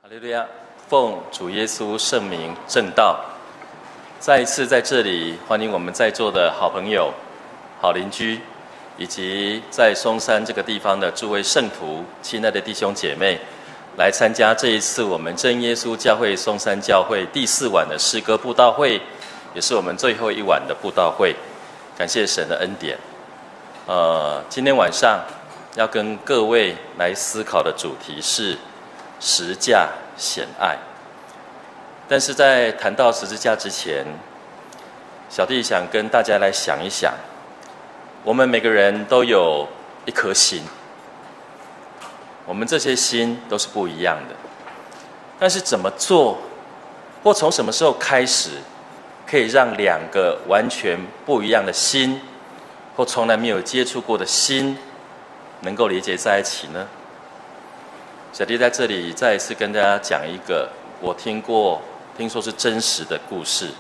哈利路亚！奉主耶稣圣名正道，再一次在这里欢迎我们在座的好朋友、好邻居，以及在松山这个地方的诸位圣徒、亲爱的弟兄姐妹，来参加这一次我们真耶稣教会松山教会第4晚的诗歌布道会，也是我们最后一晚的布道会。感谢神的恩典。今天晚上要跟各位来思考的主题是十架显爱。但是在谈到十字架之前，小弟想跟大家来想一想，我们每个人都有一颗心，我们这些心都是不一样的，但是怎么做，或从什么时候开始，可以让两个完全不一样的心，或从来没有接触过的心，能够连结在一起呢？小弟在这里再一次跟大家讲一个我听说是真实的故事。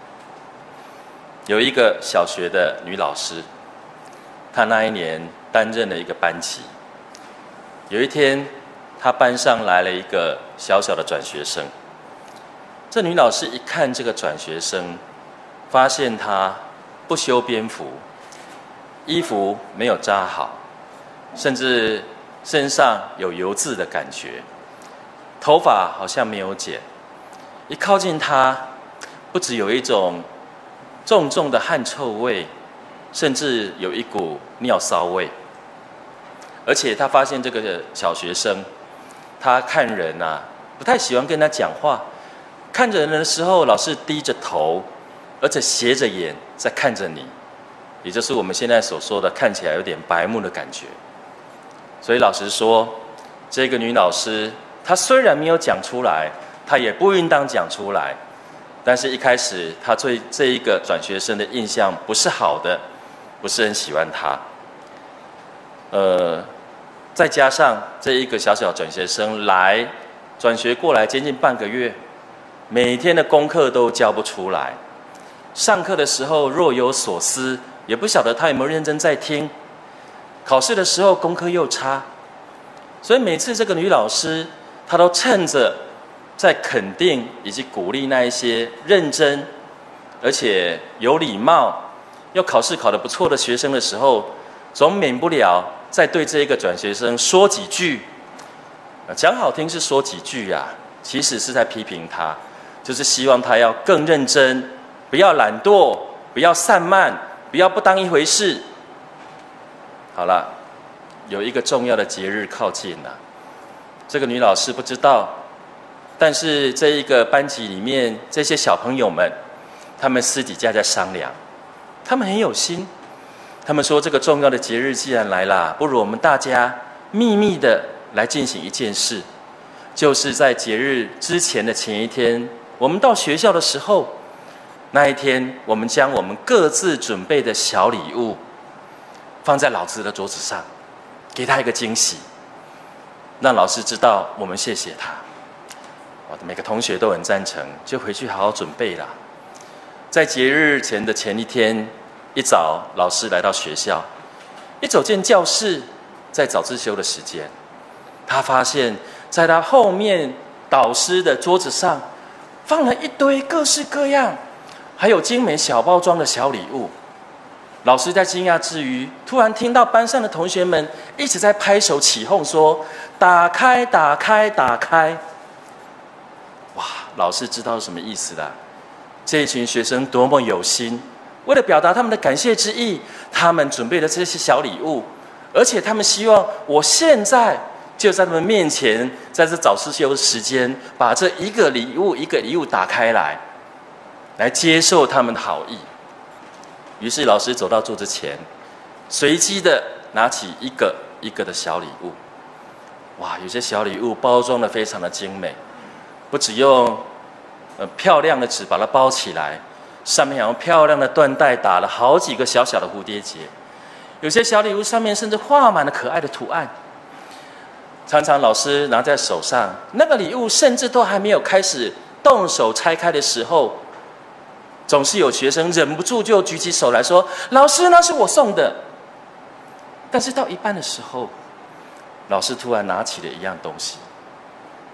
有一个小学的女老师，她那一年担任了一个班级。有一天，她班上来了一个小小的转学生。这女老师一看这个转学生，发现他不修边幅，衣服没有扎好，甚至身上有油渍的感觉，头发好像没有剪。一靠近他，不只有一种重重的汗臭味，甚至有一股尿骚味。而且他发现这个小学生，他看人不太喜欢跟他讲话，看着人的时候老是低着头，而且斜着眼在看着你，也就是我们现在所说的看起来有点白目的感觉。所以老实说，这个女老师她虽然没有讲出来，她也不应当讲出来，但是一开始她对这一个转学生的印象不是好的，不是很喜欢他。再加上这一个小小转学生转学过来接近半个月，每天的功课都交不出来，上课的时候若有所思，也不晓得他有没有认真在听，考试的时候功课又差，所以每次这个女老师她都趁着在肯定以及鼓励那一些认真而且有礼貌又考试考得不错的学生的时候，总免不了再对这一个转学生说几句。讲好听是说几句其实是在批评他，就是希望他要更认真，不要懒惰，不要散漫，不要不当一回事。好了，有一个重要的节日靠近了，这个女老师不知道，但是这一个班级里面这些小朋友们，他们私底下在商量，他们很有心，他们说这个重要的节日既然来了，不如我们大家秘密的来进行一件事，就是在节日之前的前一天，我们到学校的时候，那一天我们将我们各自准备的小礼物放在老师的桌子上，给他一个惊喜，让老师知道我们谢谢他。每个同学都很赞成，就回去好好准备啦。在节日前的前一天一早，老师来到学校，一走进教室，在早自修的时间，他发现在他后面导师的桌子上放了一堆各式各样还有精美小包装的小礼物。老师在惊讶之余，突然听到班上的同学们一直在拍手起哄说：打开打开打开。哇，老师知道是什么意思啦，这一群学生多么有心，为了表达他们的感谢之意，他们准备了这些小礼物，而且他们希望我现在就在他们面前，在这早自修的时间，把这一个礼物一个礼物打开来接受他们的好意。于是老师走到桌子前，随机的拿起一个一个的小礼物。哇，有些小礼物包装的非常的精美，不只用漂亮的纸把它包起来，上面还用漂亮的缎带打了好几个小小的蝴蝶结。有些小礼物上面甚至画满了可爱的图案。常常老师拿在手上，那个礼物甚至都还没有开始动手拆开的时候，总是有学生忍不住就举起手来说：老师，那是我送的。但是到一半的时候，老师突然拿起了一样东西，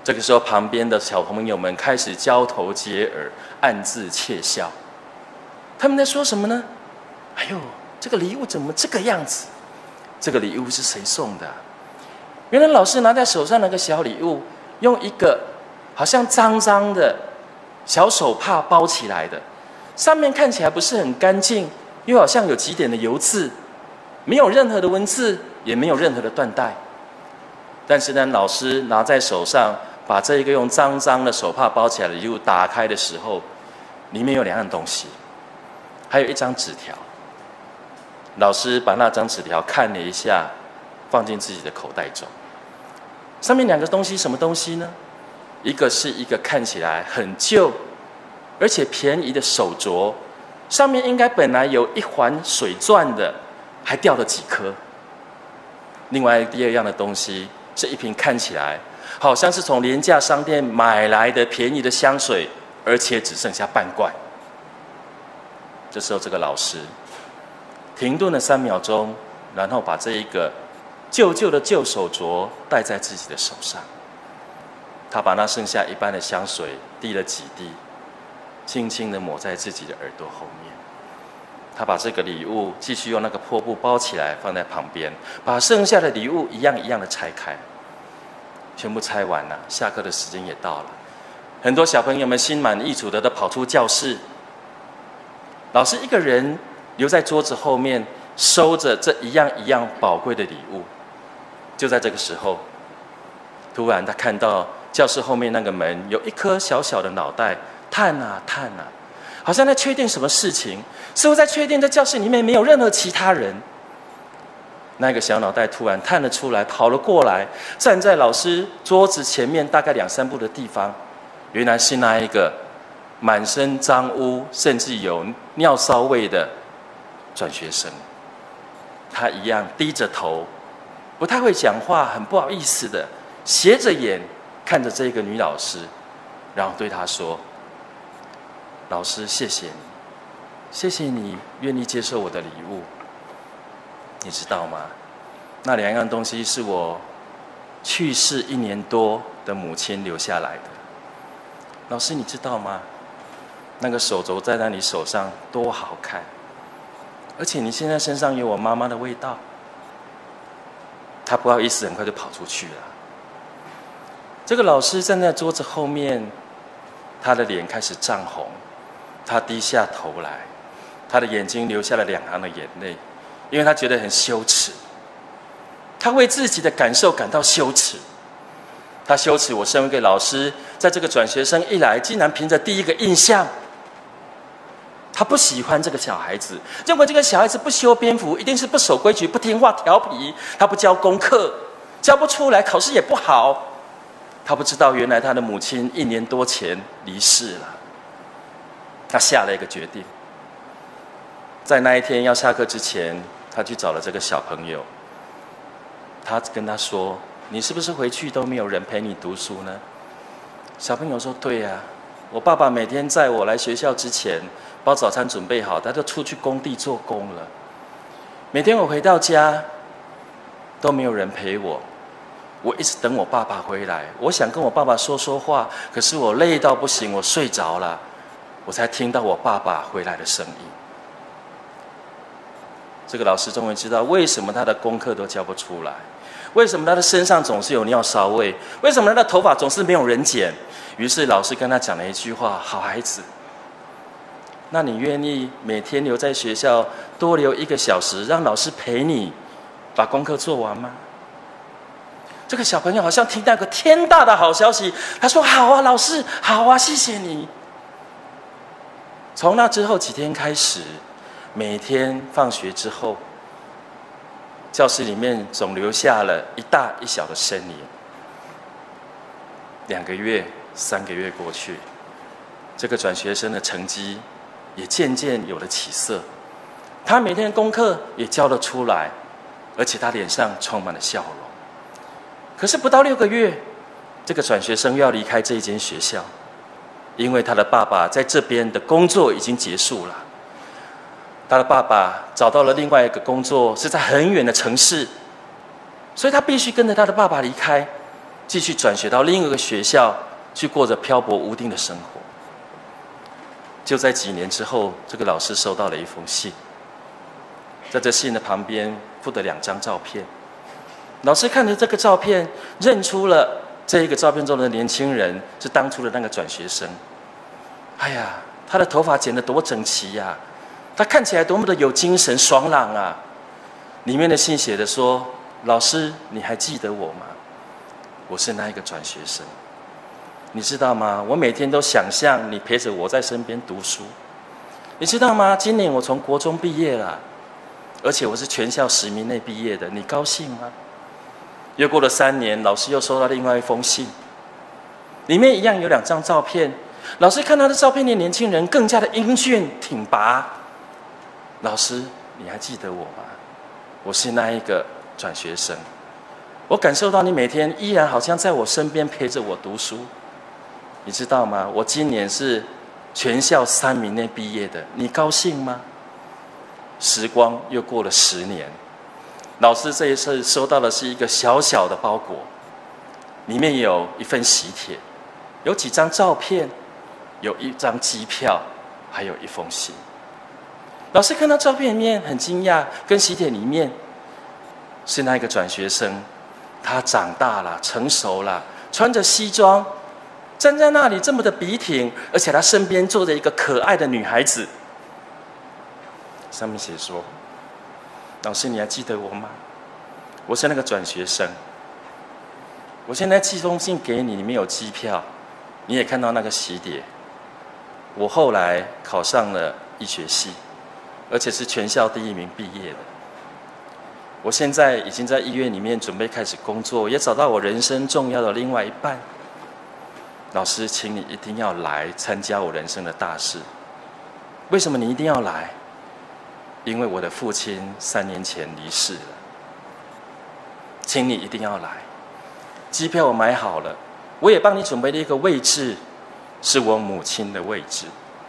这个时候，旁边的小朋友们开始交头接耳，暗自窃笑。他们在说什么呢？哎呦，这个礼物怎么这个样子？这个礼物是谁送的？原来老师拿在手上那个小礼物，用一个好像脏脏的小手帕包起来的，上面看起来不是很干净，又好像有几点的油渍，没有任何的文字，也没有任何的缎带。但是呢，老师拿在手上，把这一个用脏脏的手帕包起来的礼物打开的时候，里面有2样东西，还有一张纸条。老师把那张纸条看了一下，放进自己的口袋中。上面2个东西，什么东西呢？一个是一个看起来很旧而且便宜的手镯，上面应该本来有1环水钻的，还掉了几颗。另外第2样的东西是一瓶看起来好像是从廉价商店买来的便宜的香水，而且只剩下半罐。这时候这个老师停顿了3秒钟，然后把这一个旧的旧手镯戴在自己的手上。他把那剩下一半的香水滴了几滴，轻轻地抹在自己的耳朵后面。他把这个礼物继续用那个破布包起来，放在旁边，把剩下的礼物一样一样的拆开。全部拆完了，下课的时间也到了。很多小朋友们心满意足的都跑出教室，老师一个人留在桌子后面，收着这一样一样宝贵的礼物。就在这个时候，突然他看到教室后面那个门有一颗小小的脑袋探啊探啊，好像在确定什么事情，似乎在确定在教室里面没有任何其他人。那个小脑袋突然探了出来，跑了过来，站在老师桌子前面大概2、3步的地方。原来是那一个满身脏污，甚至有尿骚味的转学生。他一样低着头，不太会讲话，很不好意思的斜着眼看着这个女老师，然后对她说：“老师，谢谢你，谢谢你愿意接受我的礼物。你知道吗？那2样东西是我去世1年多的母亲留下来的。老师，你知道吗？那个手镯在你手上多好看，而且你现在身上有我妈妈的味道。”他不好意思，很快就跑出去了。这个老师站在桌子后面，他的脸开始涨红，他低下头来，他的眼睛流下了2行的眼泪，因为他觉得很羞耻。他为自己的感受感到羞耻。他羞耻，我身为一个老师，在这个转学生一来，竟然凭着第一个印象，他不喜欢这个小孩子，认为这个小孩子不修边幅，一定是不守规矩、不听话、调皮。他不交功课，交不出来，考试也不好。他不知道，原来他的母亲1年多前离世了。他下了一个决定，在那一天要下课之前，他去找了这个小朋友。他跟他说：“你是不是回去都没有人陪你读书呢？”小朋友说：“对呀，我爸爸每天在我来学校之前，把早餐准备好，他就出去工地做工了。每天我回到家，都没有人陪我。我一直等我爸爸回来，我想跟我爸爸说说话，可是我累到不行，我睡着了，我才听到我爸爸回来的声音。”这个老师终于知道为什么他的功课都交不出来，为什么他的身上总是有尿骚味，为什么他的头发总是没有人剪。于是老师跟他讲了一句话：“好孩子，那你愿意每天留在学校多留1个小时，让老师陪你把功课做完吗？”这个小朋友好像听到个天大的好消息，他说：“好啊，老师，好啊，谢谢你。”从那之后几天开始，每天放学之后，教室里面总留下了一大一小的身影。2个月、3个月过去，这个转学生的成绩也渐渐有了起色，他每天的功课也交了出来，而且他脸上充满了笑容。可是不到6个月，这个转学生又要离开这一间学校，因为他的爸爸在这边的工作已经结束了。他的爸爸找到了另外一个工作，是在很远的城市，所以他必须跟着他的爸爸离开。 继续转学到另一个学校，去过着漂泊无定的生活。就在几年之后，这个老师收到了一封信，在这信的旁边附了2张照片。老师看着这个照片，认出了这一个照片中的年轻人是当初的那个转学生。哎呀，他的头发剪得多整齐呀，他看起来多么的有精神爽朗啊！里面的信写的说：“老师，你还记得我吗？我是那一个转学生。你知道吗？我每天都想象你陪着我在身边读书。你知道吗？今年我从国中毕业了，而且我是全校10名内毕业的。你高兴吗？”又过了3年，老师又收到另外一封信，里面一样有2张照片。老师看他的照片里，年轻人更加的英俊挺拔。老师，你还记得我吗？我是那一个转学生。我感受到你每天依然好像在我身边陪着我读书。你知道吗？我今年是全校3名内毕业的。你高兴吗？时光又过了10年，老师这一次收到的是一个小小的包裹，里面有一份喜帖，有几张照片，有1张机票，还有1封信。老师看到照片里面很惊讶，跟喜帖里面是那个转学生，他长大了，成熟了，穿着西装，站在那里这么的笔挺，而且他身边坐着一个可爱的女孩子。上面写说：“老师，你还记得我吗？我是那个转学生。我现在寄封信给你，里面有机票，你也看到那个喜帖。我后来考上了医学系，而且是全校第1名毕业的。我现在已经在医院里面准备开始工作，也找到我人生重要的另外一半。老师，请你一定要来参加我人生的大事。为什么你一定要来？因为我的父亲3年前离世了。请你一定要来。机票我买好了，我也帮你准备了一个位置，是我母亲的位置。”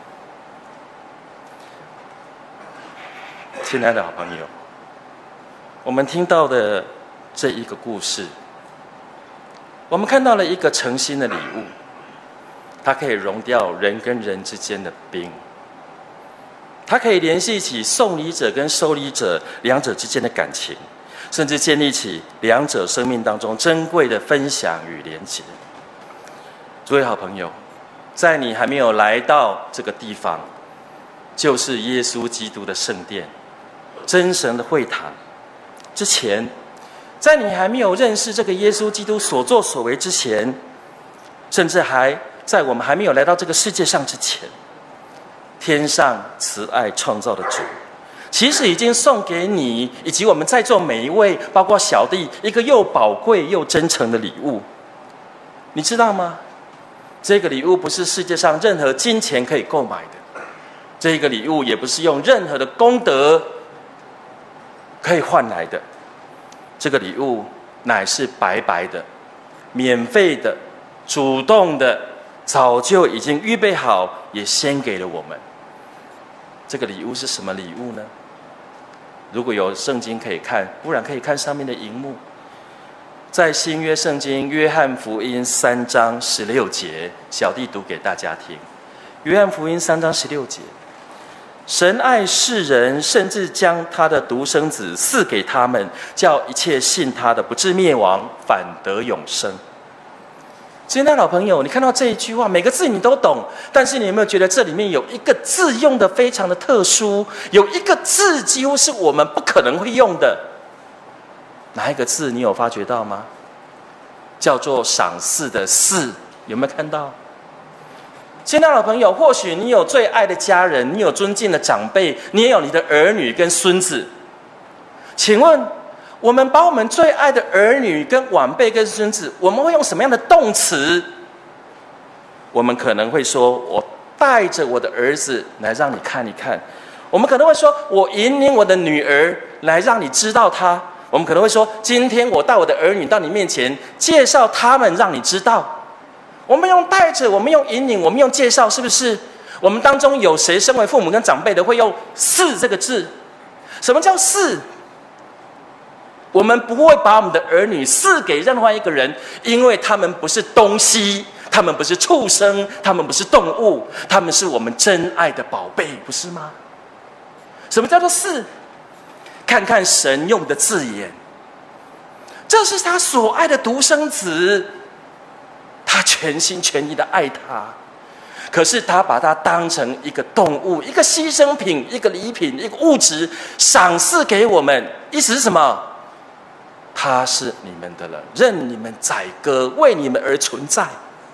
亲爱的好朋友，我们听到的这一个故事，我们看到了一个诚心的礼物，它可以融掉人跟人之间的冰，它可以联系起送礼者跟收礼者2者之间的感情，甚至建立起2者生命当中珍贵的分享与连结。诸位好朋友，在你还没有来到这个地方，就是耶稣基督的圣殿，真神的会堂之前，在你还没有认识这个耶稣基督所作所为之前，甚至还在我们还没有来到这个世界上之前，天上慈爱创造的主，其实已经送给你以及我们在座每一位，包括小弟，一个又宝贵又真诚的礼物。你知道吗？这个礼物不是世界上任何金钱可以购买的，这个礼物也不是用任何的功德可以换来的。这个礼物乃是白白的、免费的、主动的，早就已经预备好，也献给了我们。这个礼物是什么礼物呢？如果有圣经可以看，不然可以看上面的荧幕。在新约圣经约翰福音3章16节，小弟读给大家听。约翰福音3章16节，神爱世人，甚至将他的独生子赐给他们，叫一切信他的不至灭亡，反得永生。亲爱的老朋友，你看到这一句话，每个字你都懂，但是你有没有觉得这里面有一个字用的非常的特殊？有一个字几乎是我们不可能会用的。哪一个字你有发觉到吗？叫做赏赐的赐，有没有看到？亲爱的老朋友，或许你有最爱的家人，你有尊敬的长辈，你也有你的儿女跟孙子。请问我们把我们最爱的儿女跟晚辈跟孙子，我们会用什么样的动词？我们可能会说，我带着我的儿子来让你看一看。我们可能会说，我引领我的女儿来让你知道她。我们可能会说，今天我带我的儿女到你面前，介绍他们让你知道。我们用带着，我们用引领，我们用介绍，是不是？我们当中有谁身为父母跟长辈的会用赐这个字？什么叫赐？ 我们不会把我们的儿女赐给任何一个人，因为他们不是东西，他们不是畜生，他们不是动物，他们是我们真爱的宝贝，不是吗？什么叫做赐？看看神用的字眼，这是他所爱的独生子，他全心全意的爱他，可是他把他当成一个动物，一个牺牲品，一个礼品，一个物质赏赐给我们。意思是什么？他是你们的了，任你们宰割，为你们而存在。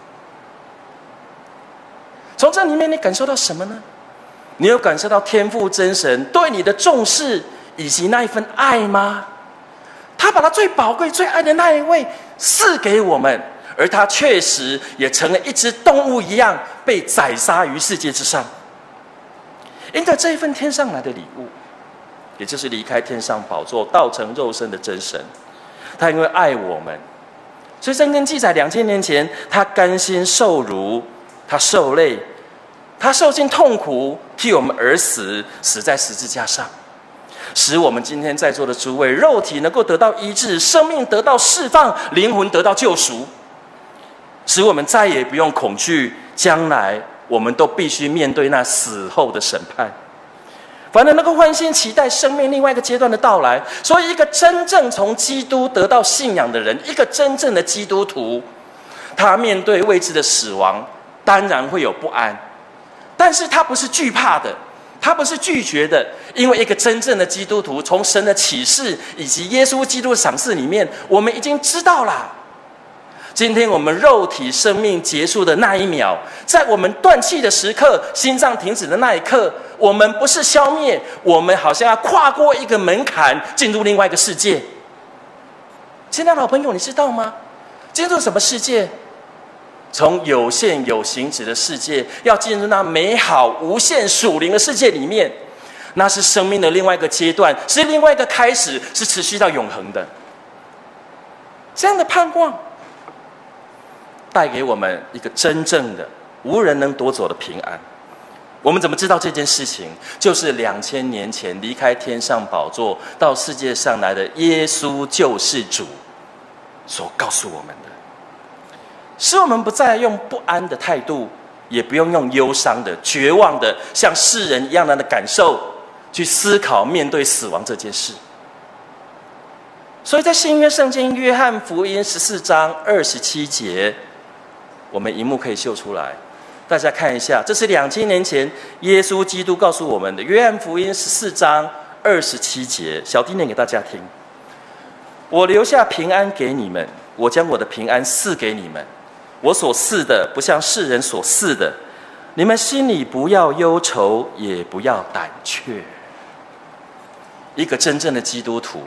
从这里面你感受到什么呢？你有感受到天父真神对你的重视以及那一份爱吗？他把他最宝贵最爱的那一位赐给我们，而他确实也成了一只动物一样被宰杀于世界之上。因着这一份天上来的礼物，也就是离开天上宝座道成肉身的真神，他因为爱我们，所以圣经记载2000年前他甘心受辱，他受累，他受尽痛苦，替我们而死，死在十字架上，使我们今天在座的诸位肉体能够得到医治，生命得到释放，灵魂得到救赎，使我们再也不用恐惧将来我们都必须面对那死后的审判，反而能够欢欣期待生命另外一个阶段的到来。所以一个真正从基督得到信仰的人，一个真正的基督徒，他面对未知的死亡当然会有不安，但是他不是惧怕的，他不是拒绝的，因为一个真正的基督徒从神的启示以及耶稣基督的赏赐里面，我们已经知道了，今天我们肉体生命结束的那一秒，在我们断气的时刻，心脏停止的那一刻，我们不是消灭，我们好像要跨过一个门槛，进入另外一个世界。亲爱的老朋友，你知道吗？进入什么世界？从有限有形质的世界，要进入那美好无限属灵的世界里面，那是生命的另外一个阶段，是另外一个开始，是持续到永恒的。这样的盼望带给我们一个真正的无人能夺走的平安。我们怎么知道这件事情？就是2000年前离开天上宝座到世界上来的耶稣救世主所告诉我们的，使我们不再用不安的态度，也不用用忧伤的绝望的像世人一样的感受去思考面对死亡这件事。所以在新约圣经约翰福音14章27节，我们荧幕可以秀出来，大家看一下，这是2000年前耶稣基督告诉我们的。约翰福音14章27节，小弟念给大家听：我留下平安给你们，我将我的平安赐给你们，我所赐的不像世人所赐的，你们心里不要忧愁，也不要胆怯。一个真正的基督徒，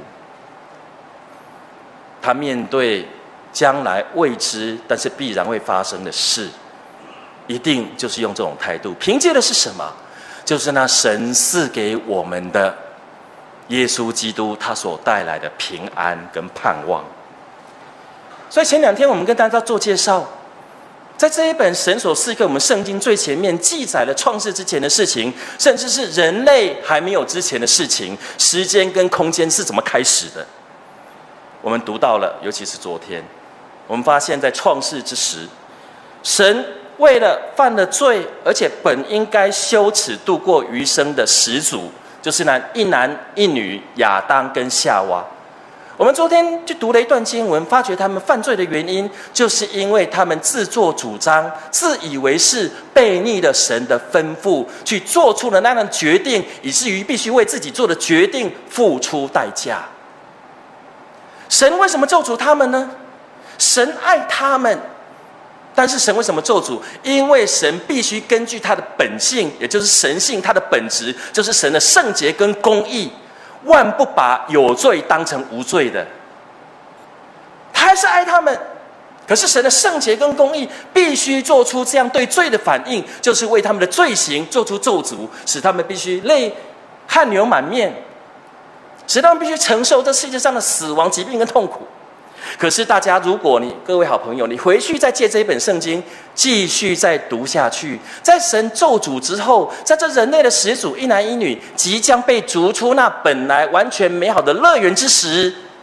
他面对将来未知但是必然会发生的事，一定就是用这种态度。凭借的是什么？就是那神赐给我们的耶稣基督，他所带来的平安跟盼望。所以前2天我们跟大家做介绍，在这一本神所赐给我们圣经最前面记载了创世之前的事情，甚至是人类还没有之前的事情，时间跟空间是怎么开始的。我们读到了，尤其是昨天，我们发现在创世之时，神为了犯了罪，而且本应该羞耻度过余生的始祖，就是那一男一女亚当跟夏娃。我们昨天就读了一段经文，发觉他们犯罪的原因，就是因为他们自作主张，自以为是，背逆了神的吩咐，去做出了那样的决定，以至于必须为自己做的决定付出代价。神为什么咒诅他们呢？神爱他们，但是神为什么咒诅？因为神必须根据他的本性，也就是神性，他的本质就是神的圣洁跟公义，万不把有罪当成无罪的。他还是爱他们，可是神的圣洁跟公义必须做出这样对罪的反应，就是为他们的罪行做出咒诅，使他们必须泪汗流满面，使他们必须承受这世界上的死亡、疾病跟痛苦。可是大家，如果各位好朋友，你回去再借这一本圣经继续再读下去，在神咒诅之后，在这人类的始祖一男一女即将被逐出那本来完全美好的乐园之时，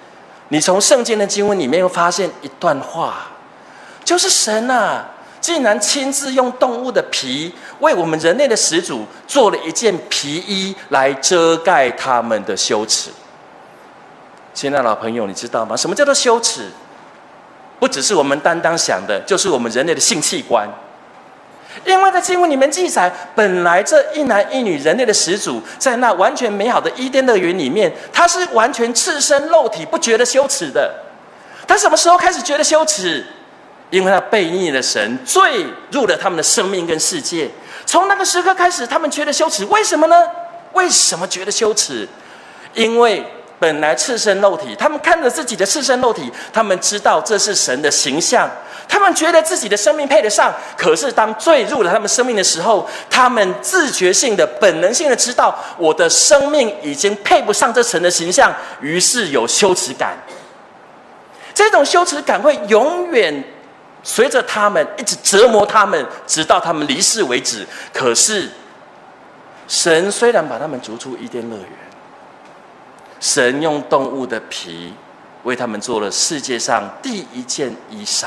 你从圣经的经文里面会发现一段话，就是神啊，竟然亲自用动物的皮为我们人类的始祖做了一件皮衣来遮盖他们的羞耻。亲爱的老朋友，你知道吗？什么叫做羞耻？不只是我们单单想的，就是我们人类的性器官。因为在经文里面记载，本来这一男一女人类的始祖，在那完全美好的伊甸乐园里面，他是完全赤身露体，不觉得羞耻的。他什么时候开始觉得羞耻？因为他悖逆了神，罪入了他们的生命跟世界。从那个时刻开始，他们觉得羞耻。为什么呢？为什么觉得羞耻？因为本来赤身露体，他们看着自己的赤身露体，他们知道这是神的形象，他们觉得自己的生命配得上。可是当罪入了他们生命的时候，他们自觉性的、本能性的知道，我的生命已经配不上这神的形象，于是有羞耻感。这种羞耻感会永远随着他们，一直折磨他们，直到他们离世为止。可是神虽然把他们逐出伊甸乐园，神用动物的皮为他们做了世界上第一件衣裳。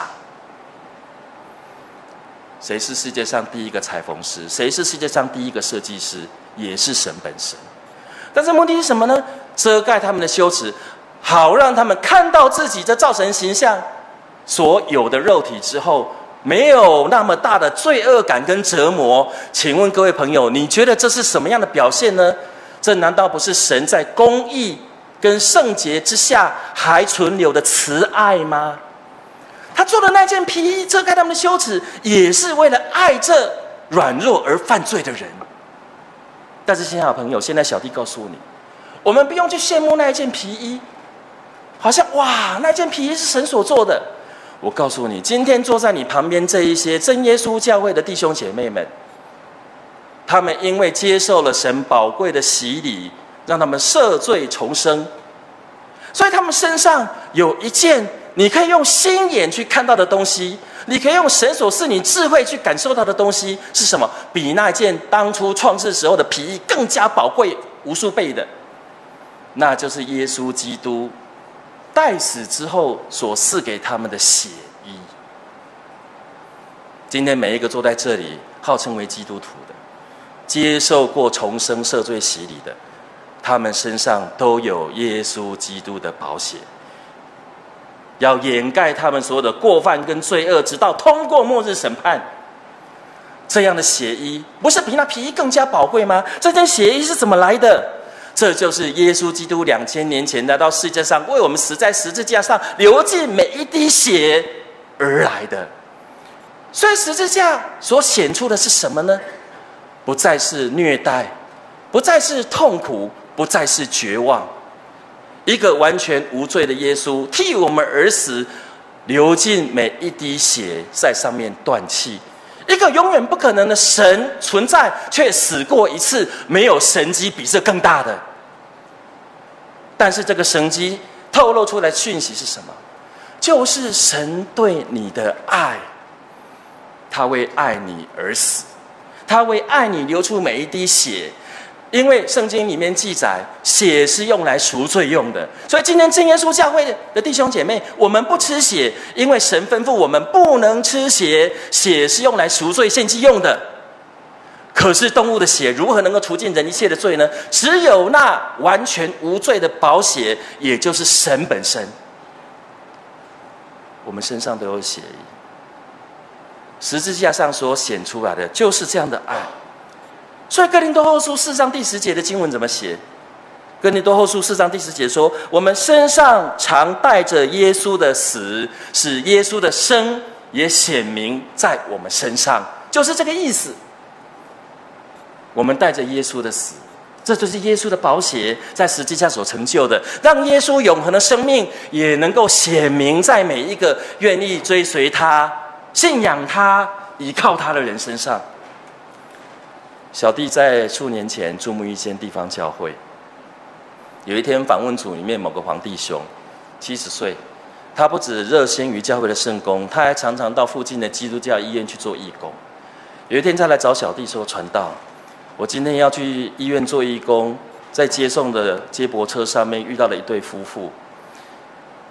谁是世界上第一个裁缝师？谁是世界上第一个设计师？也是神本身。但是目的是什么呢？遮盖他们的羞耻，好让他们看到自己这造神形象所有的肉体之后，没有那么大的罪恶感跟折磨。请问各位朋友，你觉得这是什么样的表现呢？这难道不是神在公义跟圣洁之下还存留的慈爱吗？他做的那件皮衣遮盖他们的羞耻，也是为了爱这软弱而犯罪的人。但是亲爱的朋友，现在小弟告诉你，我们不用去羡慕那一件皮衣，好像哇，那件皮衣是神所做的。我告诉你，今天坐在你旁边这一些真耶稣教会的弟兄姐妹们，他们因为接受了神宝贵的洗礼，让他们赦罪重生，所以他们身上有一件你可以用心眼去看到的东西，你可以用神所赐你智慧去感受到的东西是什么？比那件当初创世时候的皮衣更加宝贵无数倍的，那就是耶稣基督代死之后所赐给他们的血衣。今天每一个坐在这里号称为基督徒的，接受过重生赦罪洗礼的，他们身上都有耶稣基督的宝血，要掩盖他们所有的过犯跟罪恶，直到通过末日审判。这样的血衣不是比那皮衣更加宝贵吗？这件血衣是怎么来的？这就是耶稣基督2000年前来到世界上，为我们死在十字架上，流尽每一滴血而来的。所以十字架所显出的是什么呢？不再是虐待，不再是痛苦，不再是绝望。一个完全无罪的耶稣替我们而死，流尽每一滴血在上面断气。一个永远不可能的神存在，却死过一次，没有神迹比这更大的。但是这个神迹透露出来的讯息是什么？就是神对你的爱，他为爱你而死，他为爱你流出每一滴血。因为圣经里面记载，血是用来赎罪用的，所以今天真耶稣教会的弟兄姐妹，我们不吃血，因为神吩咐我们不能吃血，血是用来赎罪献祭用的。可是动物的血如何能够除尽人一切的罪呢？只有那完全无罪的宝血，也就是神本身。我们身上都有血衣，十字架上所显出来的就是这样的爱。所以哥林多后书4章第10节的经文怎么写？哥林多后书4章第10节说，我们身上常带着耶稣的死，使耶稣的生也显明在我们身上，就是这个意思。我们带着耶稣的死，这就是耶稣的宝血在十字架所成就的，让耶稣永恒的生命也能够显明在每一个愿意追随他、信仰他、依靠他的人身上。小弟在数年前注目一间地方教会，有一天访问组里面某个黄弟兄，70岁，他不止热心于教会的圣工，他还常常到附近的基督教医院去做义工。有一天他来找小弟说，传道，我今天要去医院做义工，在接送的接驳车上面遇到了一对夫妇，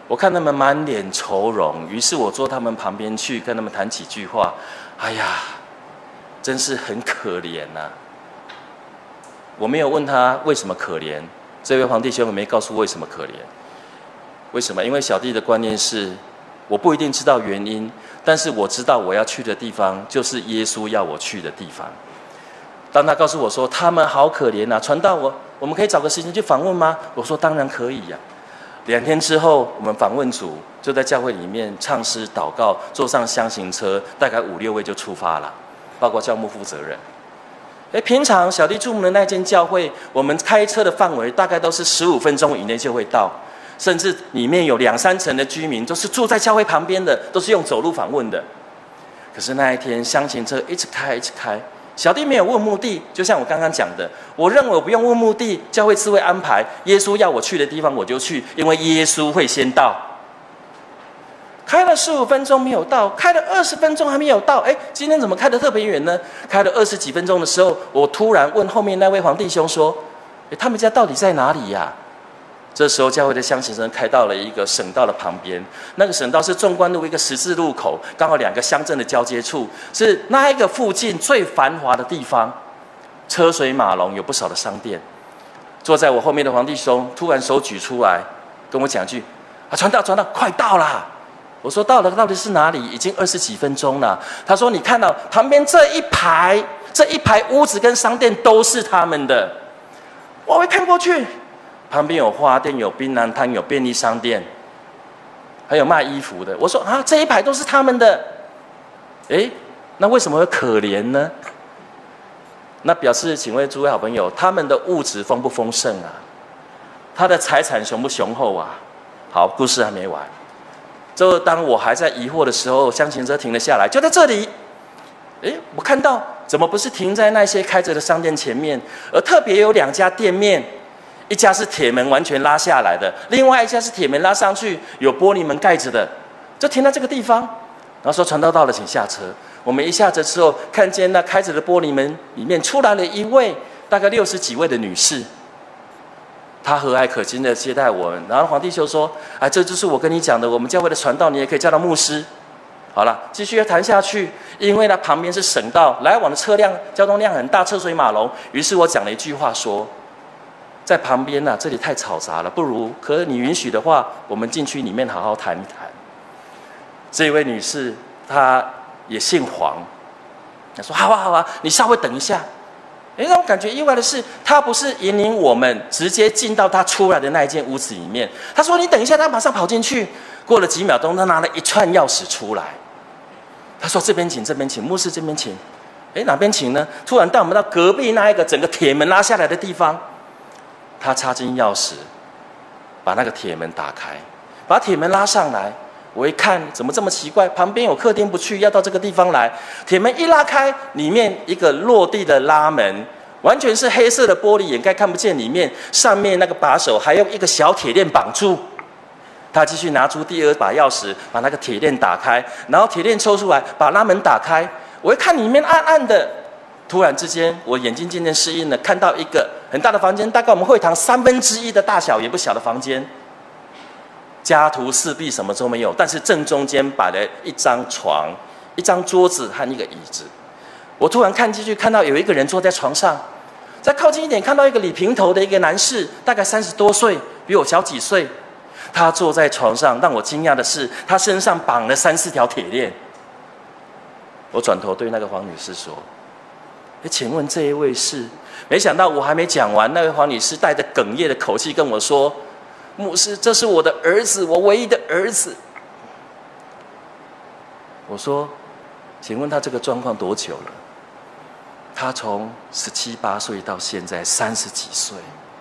我看他们满脸愁容，于是我坐他们旁边去跟他们谈几句话。哎呀，真是很可怜呐！我没有问他为什么可怜，这位皇弟兄也没告诉我为什么可怜。为什么？因为小弟的观念是，我不一定知道原因，但是我知道我要去的地方就是耶稣要我去的地方。当他告诉我说他们好可怜啊，传道我们可以找个时间去访问吗？我说当然可以呀。2天之后，我们访问组就在教会里面唱诗祷告，坐上箱型车，大概5、6位就出发了，包括教牧负责人。平常小弟注目的那间教会，我们开车的范围大概都是15分钟以内就会到，甚至里面有2、3层的居民都是住在教会旁边的，都是用走路访问的。可是那一天箱型车一直开，小弟没有问目的，就像我刚刚讲的，我认为我不用问目的，教会自会安排。耶稣要我去的地方我就去，因为耶稣会先到。开了15分钟没有到，开了20分钟还没有到。今天怎么开得特别远呢？开了20几分钟的时候，我突然问后面那位皇弟兄说：“他们家到底在哪里呀？”这时候教会的箱型车开到了一个省道的旁边，那个省道是纵贯路一个十字路口，刚好2个乡镇的交接处，是那一个附近最繁华的地方，车水马龙，有不少的商店。坐在我后面的皇弟兄突然手举出来，跟我讲句：“传道，快到啦！”我说：“到了，到底是哪里？已经20几分钟了。”他说：“你看到旁边这一排屋子跟商店都是他们的。”我一看过去，旁边有花店，有槟榔摊，有便利商店，还有卖衣服的。我说：“啊，这一排都是他们的。”那为什么会可怜呢？那表示，请问诸位好朋友，他们的物质丰不丰盛啊？他的财产雄不雄厚啊？好，故事还没完。之后，当我还在疑惑的时候，箱型车停了下来，就在这里。我看到怎么不是停在那些开着的商店前面，而特别有2家店面，一家是铁门完全拉下来的，另外一家是铁门拉上去，有玻璃门盖着的，就停在这个地方。然后说：“传道到了，请下车。”我们一下车之后，看见那开着的玻璃门里面出来了一位大概60几位的女士。他和蔼可亲的接待我们，然后皇帝就说：“这就是我跟你讲的，我们教会的传道，你也可以叫他牧师。”好了，继续要谈下去，因为呢旁边是省道，来往的车辆交通量很大，车水马龙。于是我讲了一句话说：“在旁边这里太嘈杂了，不如可你允许的话，我们进去里面好好谈一谈。”这一位女士她也姓黄，她说：“好啊，你稍微等一下。”让我感觉意外的是，他不是引领我们直接进到他出来的那一间屋子里面。他说：“你等一下。”他马上跑进去。过了几秒钟，他拿了一串钥匙出来。他说：“这边请，牧师这边请。”哪边请呢？突然带我们到隔壁那一个整个铁门拉下来的地方。他插进钥匙，把那个铁门打开，把铁门拉上来。我一看，怎么这么奇怪？旁边有客厅不去，要到这个地方来。铁门一拉开，里面一个落地的拉门，完全是黑色的玻璃，掩盖看不见里面。上面那个把手还用一个小铁链绑住。他继续拿出第2把钥匙，把那个铁链打开，然后铁链抽出来，把拉门打开。我一看里面暗暗的，突然之间，我眼睛渐渐适应了，看到一个很大的房间，大概我们会堂1/3的大小，也不小的房间。家徒四壁，什么都没有，但是正中间摆了一张床、一张桌子和一个椅子。我突然看进去，看到有一个人坐在床上，再靠近一点，看到一个理平头的一个男士，大概30多岁，比我小几岁。他坐在床上，让我惊讶的是，他身上绑了3、4条铁链。我转头对那个黄女士说：“请问这一位是？”没想到我还没讲完，那位黄女士带着哽咽的口气跟我说：“牧师，这是我的儿子，我唯一的儿子。”我说：“请问他这个状况多久了？”他从17、18岁到现在30几岁。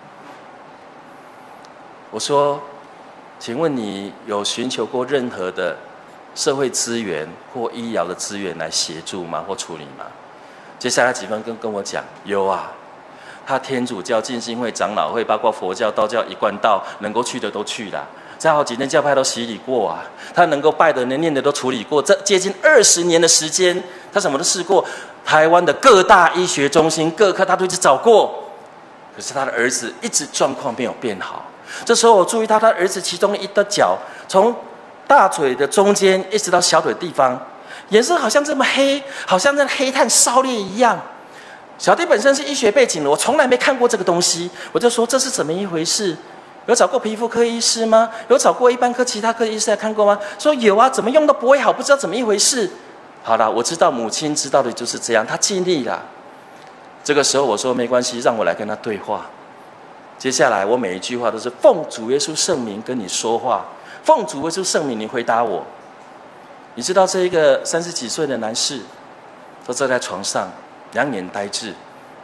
我说：“请问你有寻求过任何的社会资源或医疗的资源来协助吗？或处理吗？”接下来几分跟我讲：“有啊。”他天主教、浸信会、长老会，包括佛教、道教、一贯道，能够去的都去了，在好几间教派都洗礼过啊。他能够拜的、能念的都处理过，这接近20年的时间，他什么都试过。台湾的各大医学中心、各科他都去找过，可是他的儿子一直状况没有变好。 这时候我注意到他儿子其中一的脚，从大腿的中间一直到小腿的地方，颜色好像这么黑，好像那黑炭烧裂一样。小弟本身是医学背景的，我从来没看过这个东西，我就说这是怎么一回事？有找过皮肤科医师吗？有找过一般科其他科医师来看过吗？说有啊，怎么用都不会好，不知道怎么一回事。好了，我知道母亲知道的就是这样，她尽力了。这个时候我说没关系，让我来跟她对话。接下来我每一句话都是奉主耶稣圣名跟你说话，奉主耶稣圣名你回答我。你知道这一个30几岁的男士，都坐在床上，两眼呆滞。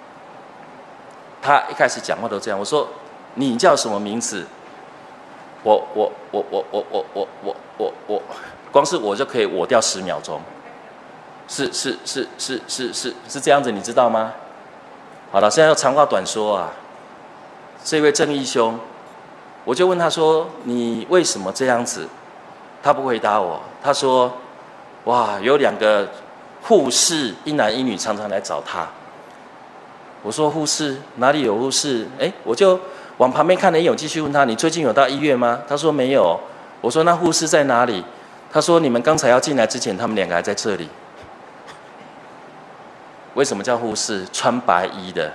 他一开始讲话都这样，我说你叫什么名字？我，光是我就可以我掉10秒钟。是这样子，你知道吗？好了，现在要长话短说啊。这位正义兄，我就问他说：“你为什么这样子？”他不回答我，他说：“哇，有2个护士，一男一女，常常来找他。”我说：“护士哪里有护士？”我就往旁边看了一眼，继续问他：“你最近有到医院吗？”他说：“没有。”我说：“那护士在哪里？”他说：“你们刚才要进来之前，他们2个还在这里。”为什么叫护士？穿白衣的。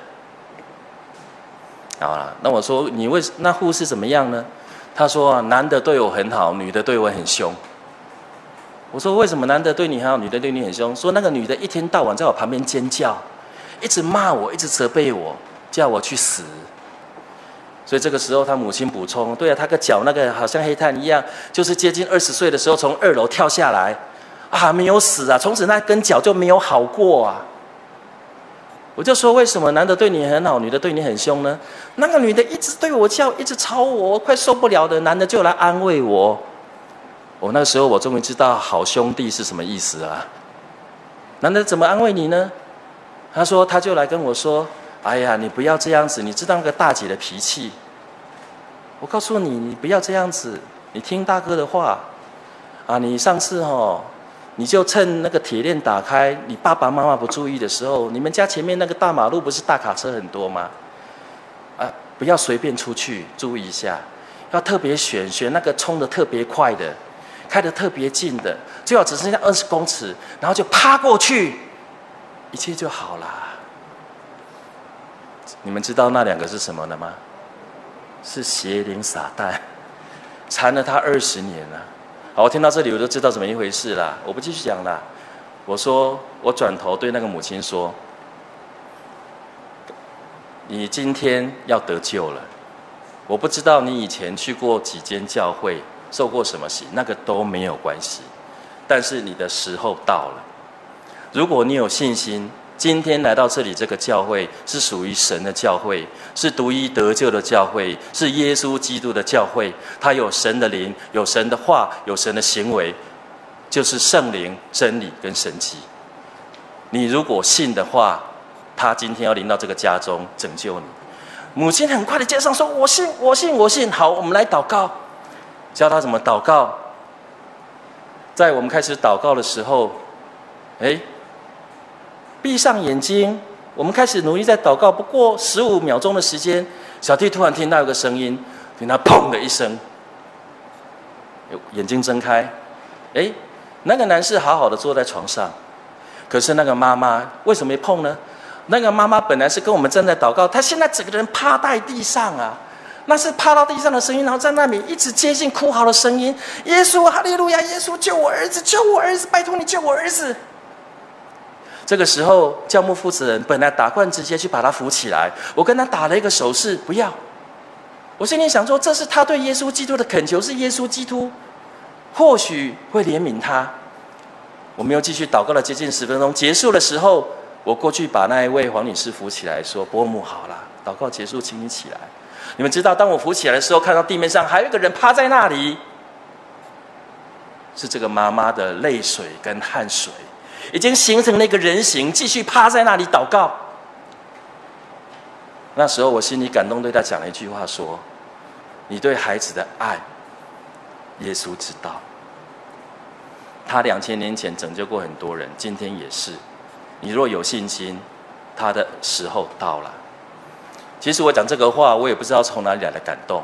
好了，那我说那护士怎么样呢？他说男的对我很好，女的对我很凶。我说为什么男的对你很好，女的对你很凶？说那个女的一天到晚在我旁边尖叫，一直骂我，一直责备我，叫我去死。所以这个时候他母亲补充：对啊，他个脚那个好像黑炭一样，就是接近20岁的时候从2楼跳下来，啊，没有死啊，从此那根脚就没有好过啊。我就说为什么男的对你很好，女的对你很凶呢？那个女的一直对我叫，一直吵我，快受不了的，男的就来安慰我。那个时候我终于知道好兄弟是什么意思啊。男的怎么安慰你呢？他就来跟我说：“哎呀，你不要这样子，你知道那个大姐的脾气。我告诉你，你不要这样子，你听大哥的话啊！你上次你就趁那个铁链打开，你爸爸妈妈不注意的时候，你们家前面那个大马路不是大卡车很多吗？啊，不要随便出去，注意一下，要特别选那个冲得特别快的，开得特别近的，最好只剩下20公尺，然后就趴过去，一切就好了。你们知道那2个是什么了吗？是邪灵撒旦，缠了他20年了。好，我听到这里我就知道怎么一回事啦，我不继续讲啦。我转头对那个母亲说：“你今天要得救了。我不知道你以前去过几间教会，受过什么洗，那个都没有关系。但是你的时候到了。如果你有信心，今天来到这里，这个教会是属于神的教会，是独一得救的教会，是耶稣基督的教会。它有神的灵，有神的话，有神的行为，就是圣灵、真理跟神迹。你如果信的话，他今天要临到这个家中拯救你。”母亲很快的接上说：“我信，我信，我信。”好，我们来祷告，教他怎么祷告。在我们开始祷告的时候，闭上眼睛，我们开始努力在祷告。不过15秒钟的时间，小弟突然听到有个声音，听到砰的一声，眼睛睁开，那个男士好好的坐在床上，可是那个妈妈为什么没碰呢？那个妈妈本来是跟我们正在祷告，她现在整个人趴在地上啊，那是趴到地上的声音，然后在那里一直接近哭嚎的声音：“耶稣，哈利路亚！耶稣，救我儿子，救我儿子，拜托你救我儿子！”这个时候，教牧负责人本来打算直接去把他扶起来，我跟他打了一个手势，不要。我心里想说，这是他对耶稣基督的恳求，是耶稣基督或许会怜悯他。我们又继续祷告了接近10分钟，结束的时候，我过去把那一位黄女士扶起来，说：“伯母好了，祷告结束，请你起来。”你们知道，当我扶起来的时候，看到地面上还有一个人趴在那里，是这个妈妈的泪水跟汗水已经形成了一个人形，继续趴在那里祷告。那时候我心里感动，对他讲了一句话说：“你对孩子的爱，耶稣知道。他2000年前拯救过很多人，今天也是。你若有信心，他的时候到了。”其实我讲这个话，我也不知道从哪里来的感动，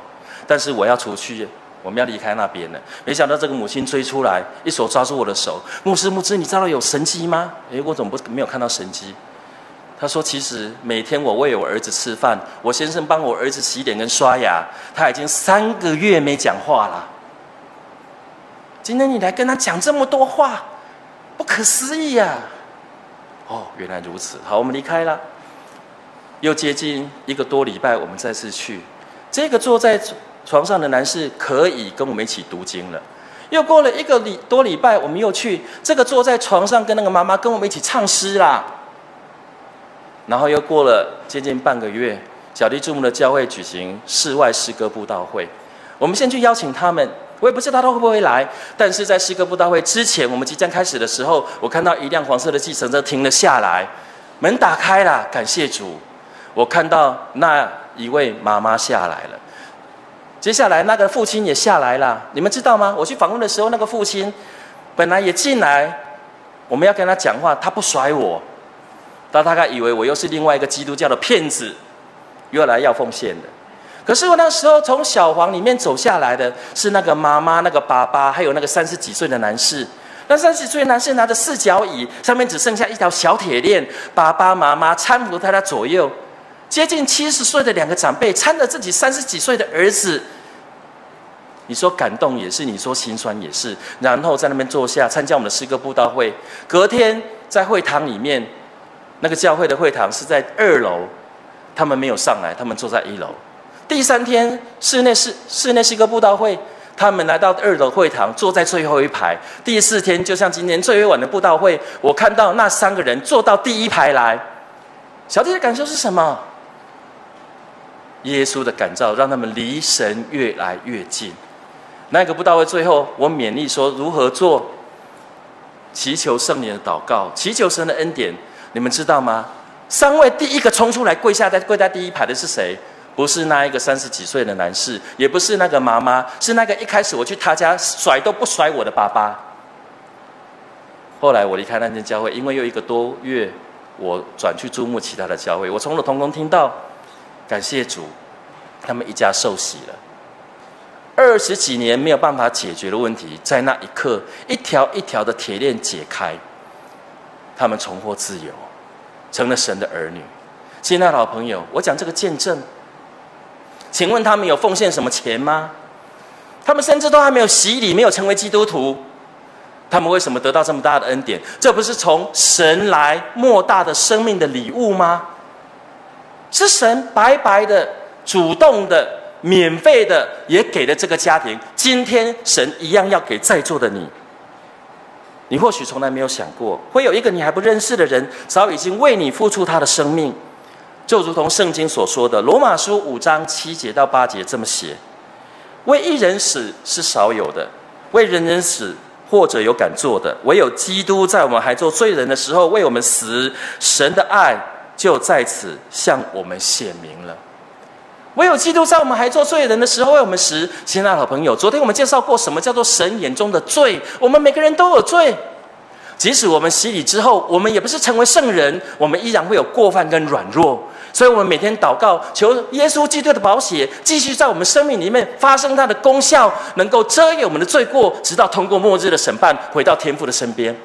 但是我要出去，我们要离开那边了。没想到这个母亲追出来，一手抓住我的手，牧师，你知道有神迹吗？我怎么没有看到神迹？他说，其实每天我喂我儿子吃饭，我先生帮我儿子洗脸跟刷牙，他已经3个月没讲话了。今天你来跟他讲这么多话，不可思议啊！哦，原来如此。好，我们离开了。又接近1个多礼拜，我们再次去，这个坐在床上的男士可以跟我们一起读经了。又过了1个多礼拜，我们又去，这个坐在床上跟那个妈妈跟我们一起唱诗啦。然后又过了接近半个月，小弟注目的教会举行室外诗歌布道会，我们先去邀请他们，我也不知道他会不会来，但是在诗歌布道会之前，我们即将开始的时候，我看到一辆黄色的计程车停了下来，门打开了，感谢主，我看到那一位妈妈下来了，接下来那个父亲也下来了，你们知道吗？我去访问的时候，那个父亲本来也进来，我们要跟他讲话，他不甩我。他大概以为我又是另外一个基督教的骗子，又来要奉献的。可是我那时候从小黄里面走下来的是那个妈妈、那个爸爸，还有那个30几岁的男士。那30几岁的男士拿着4脚椅，上面只剩下一条小铁链，爸爸妈妈搀扶他的左右。接近70岁的2个长辈搀着自己30几岁的儿子。你说感动也是，你说心酸也是。然后在那边坐下参加我们的诗歌布道会。隔天在会堂里面。那个教会的会堂是在2楼，他们没有上来，他们坐在1楼。第3天室内诗歌布道会，他们来到2楼会堂，坐在最后一排。第4天，就像今天最晚的布道会，我看到那3个人坐到第1排来。小弟的感受是什么？耶稣的感召让他们离神越来越近。那个布道会最后，我勉励说如何做，祈求圣灵的祷告，祈求神的恩典。你们知道吗？3位第一个冲出来跪在第1排的是谁？不是那一个30几岁的男士，也不是那个妈妈，是那个一开始我去他家甩都不甩我的爸爸。后来我离开那间教会，因为又1个多月，我转去注目其他的教会。我从我同工听到，感谢主，他们一家受洗了。20几年没有办法解决的问题，在那一刻，一条一条的铁链解开。他们重获自由，成了神的儿女。亲爱的老朋友，我讲这个见证，请问他们有奉献什么钱吗？他们甚至都还没有洗礼，没有成为基督徒，他们为什么得到这么大的恩典？这不是从神来莫大的生命的礼物吗？是神白白的、主动的、免费的，也给了这个家庭。今天神一样要给在座的你。你或许从来没有想过，会有一个你还不认识的人，早已经为你付出他的生命，就如同圣经所说的，罗马书5章7节到8节这么写：为一人死是少有的，为人人死或者有敢做的，唯有基督在我们还做罪人的时候为我们死，神的爱就在此向我们显明了。唯有基督在我们还做罪人的时候为我们死。亲爱的好朋友，昨天我们介绍过什么叫做神眼中的罪，我们每个人都有罪。即使我们洗礼之后，我们也不是成为圣人，我们依然会有过犯跟软弱。所以我们每天祷告，求耶稣基督的宝血继续在我们生命里面发生它的功效，能够遮掩我们的罪过，直到通过末日的审判，回到天父的身边。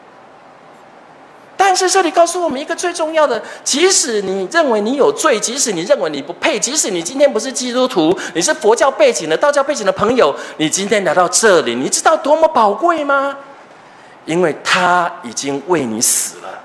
但是这里告诉我们一个最重要的，即使你认为你有罪，即使你认为你不配，即使你今天不是基督徒，你是佛教背景的、道教背景的朋友，你今天来到这里，你知道多么宝贵吗？因为他已经为你死了，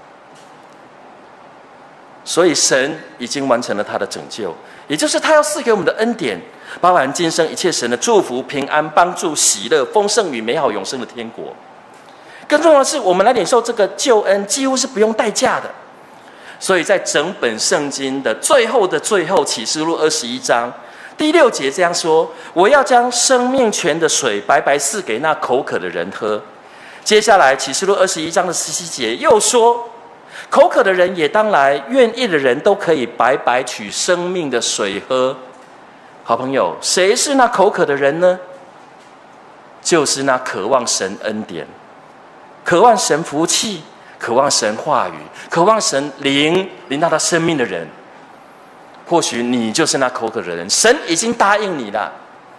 所以神已经完成了他的拯救，也就是他要赐给我们的恩典，包含今生一切神的祝福、平安、帮助、喜乐、丰盛与美好永生的天国。更重要的是，我们来领受这个救恩几乎是不用代价的。所以在整本圣经的最后的最后，启示录21章第6节这样说：我要将生命泉的水白白赐给那口渴的人喝。接下来启示录21章的17节又说：口渴的人也当来，愿意的人都可以白白取生命的水喝。好朋友，谁是那口渴的人呢？就是那渴望神恩典、渴望神福气、渴望神话语、渴望神临到他生命的人。或许你就是那口渴的人，神已经答应你了。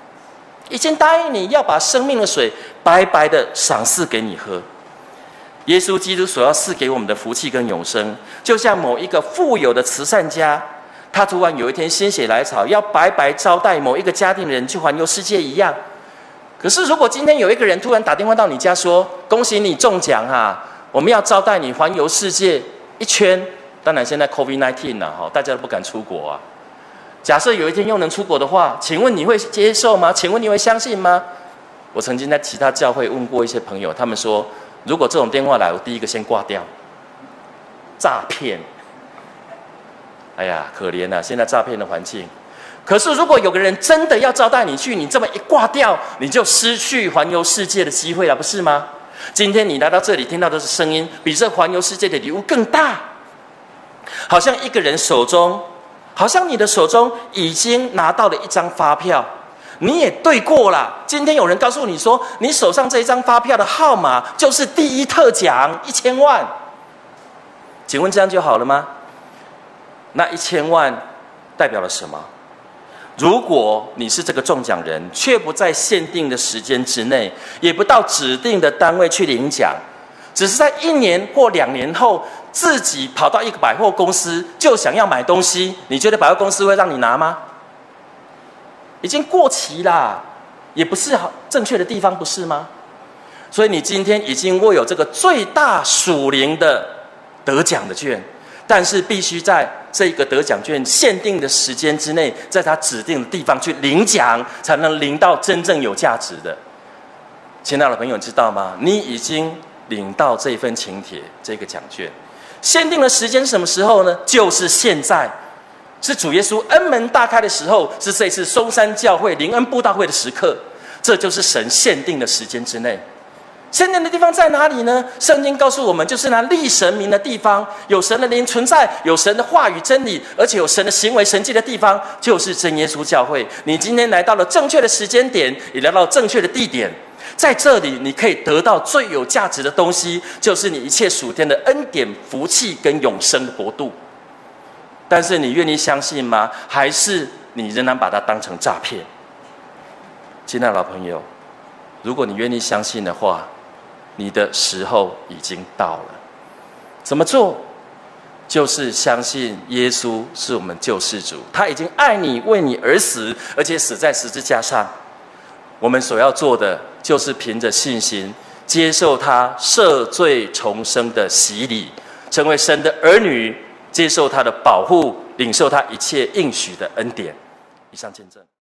已经答应你要把生命的水白白的赏赐给你喝。耶稣基督所要赐给我们的福气跟永生，就像某一个富有的慈善家，他突然有一天心血来潮，要白白招待某一个家庭的人去环游世界一样。可是如果今天有一个人突然打电话到你家说，恭喜你中奖啊，我们要招待你环游世界一圈。当然现在 COVID-19 啊，大家都不敢出国啊。假设有一天又能出国的话，请问你会接受吗？请问你会相信吗？我曾经在其他教会问过一些朋友，他们说，如果这种电话来，我第一个先挂掉。诈骗！哎呀，可怜啊！现在诈骗的环境。可是如果有个人真的要招待你去，你这么一挂掉，你就失去环游世界的机会了，不是吗？今天你来到这里，听到的是声音，比这环游世界的礼物更大。好像一个人手中，好像你的手中已经拿到了一张发票，你也对过了。今天有人告诉你说，你手上这一张发票的号码就是第一特奖1000万。请问这样就好了吗？那1000万代表了什么？如果你是这个中奖人，却不在限定的时间之内，也不到指定的单位去领奖，只是在1年或2年后自己跑到一个百货公司就想要买东西，你觉得百货公司会让你拿吗？已经过期啦，也不是正确的地方，不是吗？所以你今天已经握有这个最大属灵的得奖的券，但是必须在这个得奖券限定的时间之内，在他指定的地方去领奖，才能领到真正有价值的。亲爱的朋友，知道吗？你已经领到这份请帖，这个奖券。限定的时间是什么时候呢？就是现在，是主耶稣恩门大开的时候，是这次松山教会灵恩布道会的时刻。这就是神限定的时间之内。限定的地方在哪里呢？圣经告诉我们，就是那立神明的地方，有神的灵存在，有神的话语真理，而且有神的行为神迹的地方，就是真耶稣教会。你今天来到了正确的时间点，也来到正确的地点，在这里你可以得到最有价值的东西，就是你一切属天的恩典、福气跟永生的国度。但是你愿意相信吗？还是你仍然把它当成诈骗？亲爱的老朋友，如果你愿意相信的话，你的时候已经到了。怎么做？就是相信耶稣是我们救世主，他已经爱你，为你而死，而且死在十字架上。我们所要做的，就是凭着信心，接受他赦罪重生的洗礼，成为神的儿女，接受他的保护，领受他一切应许的恩典。以上见证。